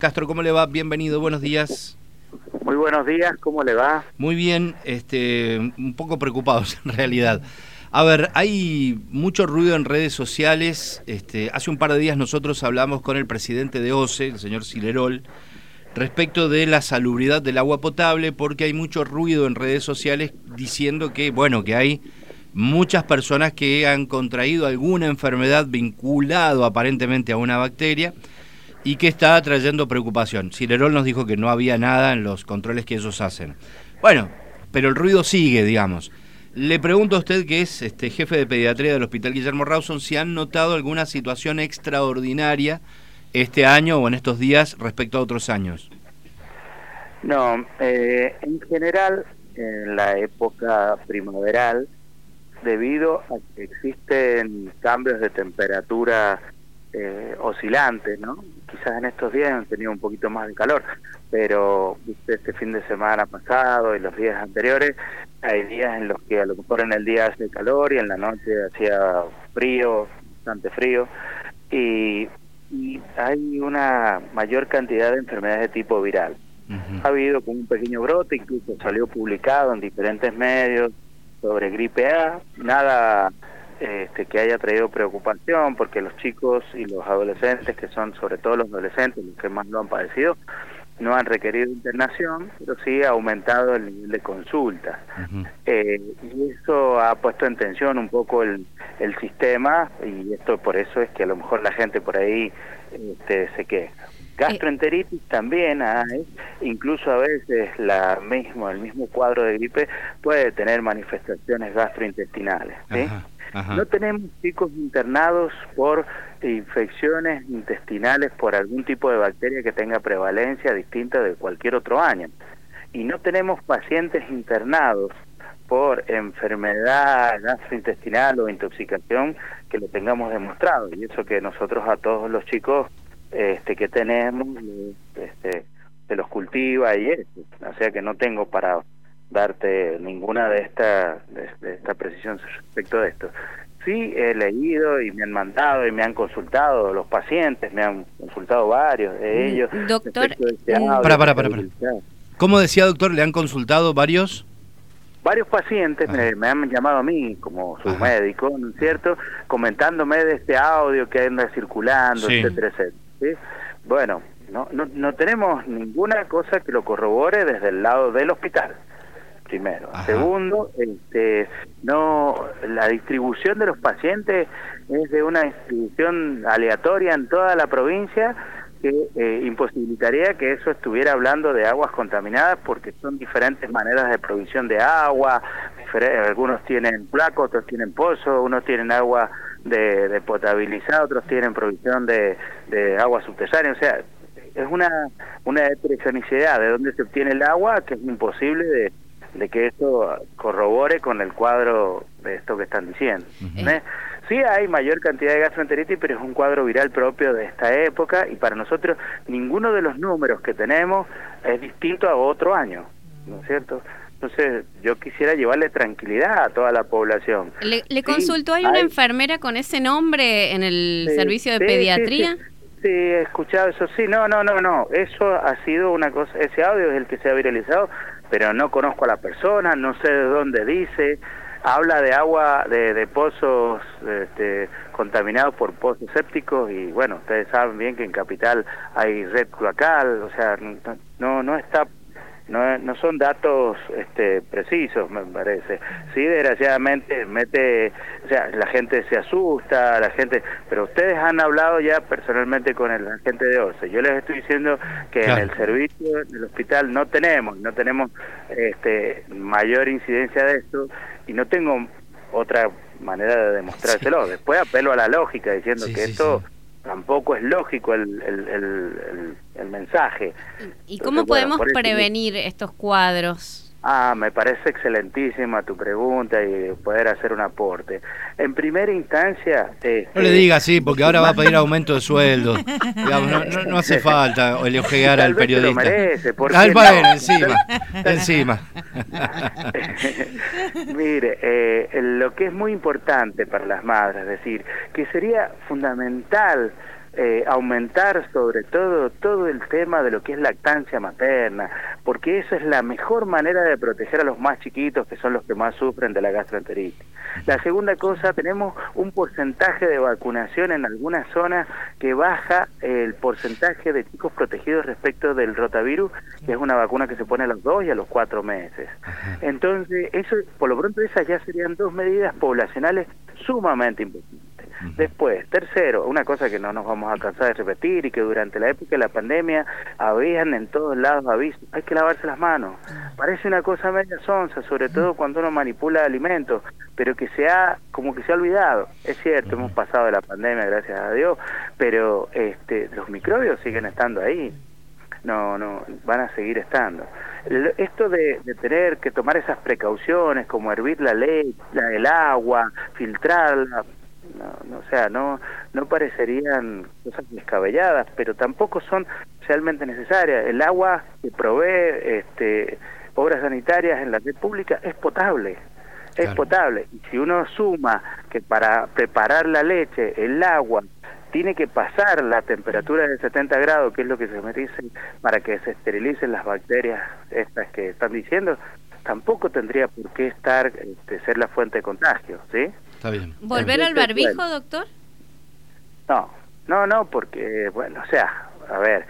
Castro, ¿cómo le va? Bienvenido, buenos días. Muy buenos días, ¿cómo le va? Muy bien, un poco preocupados en realidad. A ver, hay mucho ruido en redes sociales. Hace un par de días nosotros hablamos con el presidente de OCE, el señor Silerol, respecto de la salubridad del agua potable, porque hay mucho ruido en redes sociales diciendo que, bueno, que hay muchas personas que han contraído alguna enfermedad vinculado aparentemente a una bacteria y que está trayendo preocupación. Silerol nos dijo que no había nada en los controles que ellos hacen. Bueno, pero el ruido sigue, digamos. Le pregunto a usted, que es jefe de pediatría del Hospital Guillermo Rawson, si han notado alguna situación extraordinaria este año o en estos días respecto a otros años. No, en general, en la época primaveral, debido a que existen cambios de temperatura oscilantes, ¿no? Quizás en estos días han tenido un poquito más de calor, pero este fin de semana pasado y los días anteriores, hay días en los que a lo mejor en el día hace calor y en la noche hacía frío, bastante frío, y hay una mayor cantidad de enfermedades de tipo viral. Ha habido como un pequeño brote, incluso salió publicado en diferentes medios sobre gripe A, nada que haya traído preocupación, porque los chicos y los adolescentes, que son sobre todo los adolescentes los que más lo han padecido, no han requerido internación, pero sí ha aumentado el nivel de consulta. Y eso ha puesto en tensión un poco el sistema, y esto por eso es que a lo mejor la gente por ahí se queja. Gastroenteritis también hay, incluso a veces el mismo cuadro de gripe puede tener manifestaciones gastrointestinales, ¿sí? Ajá. No tenemos chicos internados por infecciones intestinales por algún tipo de bacteria que tenga prevalencia distinta de cualquier otro año. Y no tenemos pacientes internados por enfermedad gastrointestinal o intoxicación que lo tengamos demostrado. Y eso que nosotros a todos los chicos que tenemos se los cultiva y eso. O sea que no tengo para darte ninguna de esta precisión respecto de esto. Sí, he leído y me han mandado y me han consultado los pacientes, me han consultado varios de ellos. Doctor, para. ¿Cómo decía, doctor? ¿Le han consultado varios? Varios pacientes me han llamado a mí como su médico, ¿no es cierto?, comentándome de este audio que anda circulando, sí, etcétera, etcétera. ¿Sí? Bueno, no tenemos ninguna cosa que lo corrobore desde el lado del hospital. Primero. Ajá. Segundo, la distribución de los pacientes es de una distribución aleatoria en toda la provincia que imposibilitaría que eso estuviera hablando de aguas contaminadas, porque son diferentes maneras de provisión de agua, algunos tienen placo, otros tienen pozo, unos tienen agua de potabilizada, otros tienen provisión de agua subterránea, o sea, es una heterogeneidad de dónde se obtiene el agua que es imposible de que esto corrobore con el cuadro de esto que están diciendo. Sí hay mayor cantidad de gastroenteritis, pero es un cuadro viral propio de esta época, y para nosotros ninguno de los números que tenemos es distinto a otro año, ¿no es cierto? Entonces yo quisiera llevarle tranquilidad a toda la población. ¿Le consultó? ¿Hay una enfermera con ese nombre en el servicio de pediatría? Sí, he escuchado eso, sí, no, eso ha sido una cosa, ese audio es el que se ha viralizado, pero no conozco a la persona, no sé de dónde dice, habla de agua de pozos contaminados por pozos sépticos, y bueno, ustedes saben bien que en Capital hay red cloacal, o sea, no son datos precisos, me parece. Sí, desgraciadamente la gente se asusta, pero ustedes han hablado ya personalmente con el agente de OCE. Yo les estoy diciendo que claro, en el servicio del hospital no tenemos mayor incidencia de esto, y no tengo otra manera de demostrárselo. Sí. Después apelo a la lógica diciendo que esto tampoco es lógico el mensaje. ¿Y cómo podemos prevenir estos cuadros? Me parece excelentísima tu pregunta y poder hacer un aporte. En primera instancia... no le diga así, porque ahora va a pedir aumento de sueldo. Digamos, no hace falta elogiar al periodista. Lo merece, encima. Mire, lo que es muy importante para las madres, es decir, que sería fundamental aumentar sobre todo el tema de lo que es lactancia materna, porque esa es la mejor manera de proteger a los más chiquitos, que son los que más sufren de la gastroenteritis. La segunda cosa, tenemos un porcentaje de vacunación en algunas zonas que baja el porcentaje de chicos protegidos respecto del rotavirus, que es una vacuna que se pone a los 2 y a los 4 meses. Entonces, eso, por lo pronto, esas ya serían 2 medidas poblacionales sumamente importantes. Después, tercero, una cosa que no nos vamos a cansar de repetir y que durante la época de la pandemia habían en todos lados avisos, hay que lavarse las manos. Parece una cosa media sonsa, sobre todo cuando uno manipula alimentos, pero que como que se ha olvidado. Es cierto, hemos pasado de la pandemia, gracias a Dios, pero los microbios siguen estando ahí. No, van a seguir estando. Esto de tener que tomar esas precauciones, como hervir la leche, el agua, filtrarla, no parecerían cosas descabelladas, pero tampoco son realmente necesarias. El agua que provee obras sanitarias en la red pública es potable. Es potable. Y si uno suma que para preparar la leche, el agua tiene que pasar la temperatura de 70 grados, que es lo que se merece para que se esterilicen las bacterias estas que están diciendo, tampoco tendría por qué ser la fuente de contagio, ¿sí? Está bien. ¿Volver al barbijo, doctor? No, porque, bueno, a ver,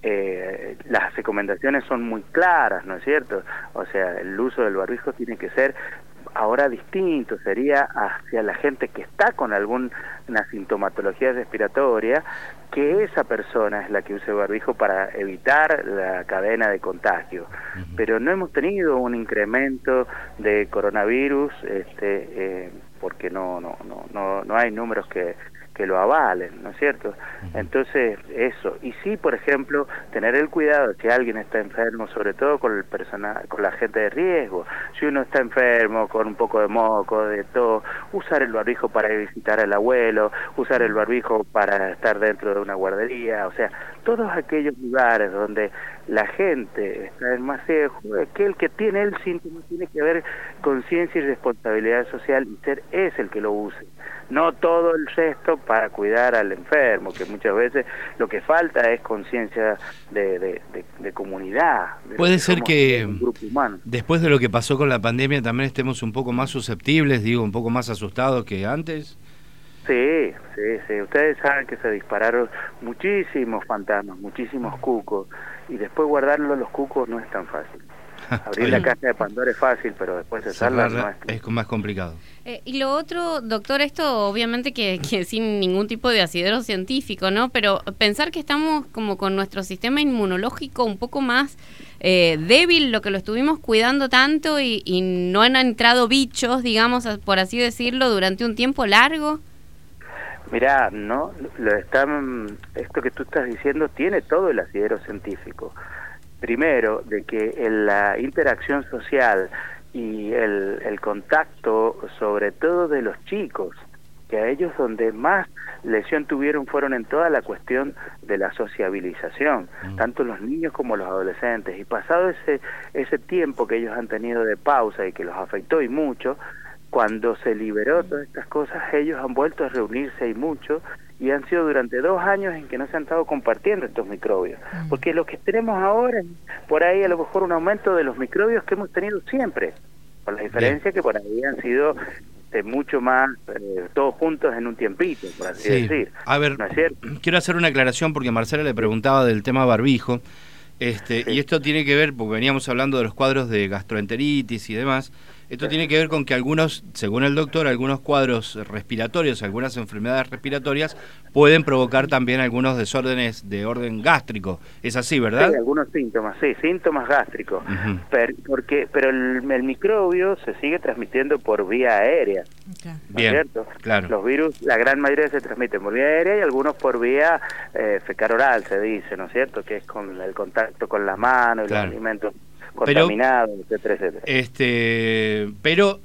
las recomendaciones son muy claras, ¿no es cierto? O sea, el uso del barbijo tiene que ser ahora distinto, sería hacia la gente que está con alguna sintomatología respiratoria, que esa persona es la que use barbijo para evitar la cadena de contagio. Pero no hemos tenido un incremento de coronavirus, porque no hay números que lo avalen, ¿no es cierto? Entonces, eso. Y sí, por ejemplo, tener el cuidado de que alguien está enfermo, sobre todo con el personal, con la gente de riesgo. Si uno está enfermo, con un poco de moco, de todo, usar el barbijo para visitar al abuelo, usar el barbijo para estar dentro de una guardería, o sea, todos aquellos lugares donde la gente está en más riesgo, aquel que tiene el síntoma tiene que haber conciencia y responsabilidad social y ser el que lo use. No todo el resto para cuidar al enfermo, que muchas veces lo que falta es conciencia de comunidad. Puede ser que después de lo que pasó con la pandemia también estemos un poco más susceptibles, un poco más asustados que antes. Sí. Ustedes saben que se dispararon muchísimos fantasmas, muchísimos cucos, y después guardarlos los cucos no es tan fácil. Abrir la caja de Pandora es fácil, pero después cerrarla no es más complicado. Y lo otro, doctor, esto obviamente que sin ningún tipo de asidero científico, ¿no? Pero pensar que estamos como con nuestro sistema inmunológico un poco más débil, lo que lo estuvimos cuidando tanto y no han entrado bichos, digamos, por así decirlo, durante un tiempo largo. Mirá, esto que tú estás diciendo tiene todo el asidero científico. Primero, de que la interacción social y el contacto, sobre todo de los chicos, que a ellos donde más lesión tuvieron fueron en toda la cuestión de la sociabilización, tanto los niños como los adolescentes. Y pasado ese tiempo que ellos han tenido de pausa y que los afectó y mucho, cuando se liberó todas estas cosas, ellos han vuelto a reunirse y mucho, y han sido durante 2 años en que no se han estado compartiendo estos microbios, porque lo que tenemos ahora es por ahí a lo mejor un aumento de los microbios que hemos tenido siempre, con la diferencia que por ahí han sido mucho más todos juntos en un tiempito, por así decir. A ver, ¿no es cierto? Quiero hacer una aclaración porque Marcela le preguntaba del tema barbijo, y esto tiene que ver, porque veníamos hablando de los cuadros de gastroenteritis y demás. Esto tiene que ver con que algunos, según el doctor, algunos cuadros respiratorios, algunas enfermedades respiratorias pueden provocar también algunos desórdenes de orden gástrico. Es así, ¿verdad? Sí, algunos síntomas, síntomas gástricos. Pero el microbio se sigue transmitiendo por vía aérea. Claro. ¿No es cierto? Claro. Los virus, la gran mayoría se transmiten por vía aérea y algunos por vía fecal-oral, se dice, ¿no es cierto? Que es con el contacto con la mano y los alimentos contaminados, etcétera. Pero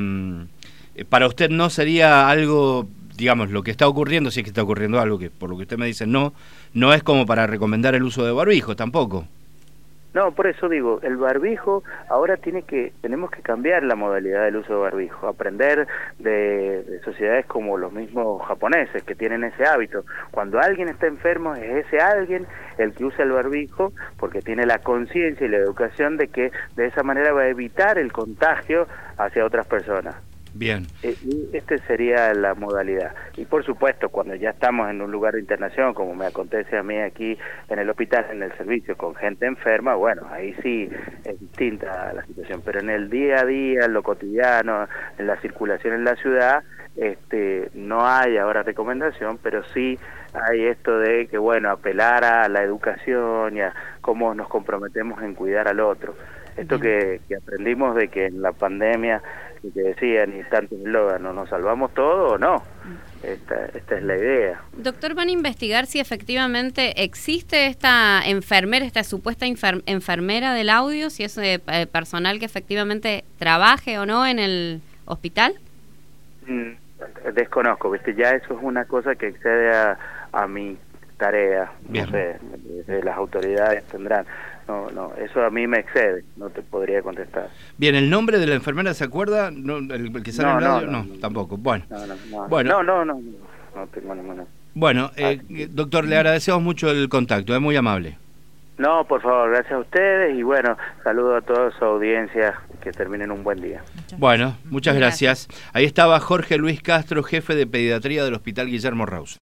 para usted no sería algo, digamos, lo que está ocurriendo, si es que está ocurriendo algo, que por lo que usted me dice no es como para recomendar el uso de barbijo tampoco. No, por eso digo, el barbijo ahora tenemos que cambiar la modalidad del uso de barbijo, aprender de sociedades como los mismos japoneses que tienen ese hábito. Cuando alguien está enfermo es ese alguien el que usa el barbijo porque tiene la conciencia y la educación de que de esa manera va a evitar el contagio hacia otras personas. Bien. Y esta sería la modalidad. Y por supuesto, cuando ya estamos en un lugar de internación, como me acontece a mí aquí en el hospital, en el servicio, con gente enferma, bueno, ahí sí es distinta la situación. Pero en el día a día, en lo cotidiano, en la circulación en la ciudad, no hay ahora recomendación, pero sí hay esto de que, bueno, apelar a la educación y a cómo nos comprometemos en cuidar al otro. Esto que aprendimos de que en la pandemia, que decían, y tanto eslogan, ¿no nos salvamos todos o no? Esta es la idea. Doctor, ¿van a investigar si efectivamente existe esta enfermera, esta supuesta enfermera del audio, si es personal que efectivamente trabaje o no en el hospital? Desconozco, ¿viste? Ya eso es una cosa que excede a mi tarea. Bien. No sé, las autoridades tendrán. No, eso a mí me excede, no te podría contestar. Bien, ¿el nombre de la enfermera se acuerda? ¿No, el que sale en el audio? No, tampoco. Bueno. No tengo ninguna. Bueno, doctor, le agradecemos mucho el contacto, es muy amable. No, por favor, gracias a ustedes y bueno, saludo a toda su audiencia, que terminen un buen día. Bueno, muchas gracias. Ahí estaba Jorge Luis Castro, jefe de pediatría del Hospital Guillermo Rauso.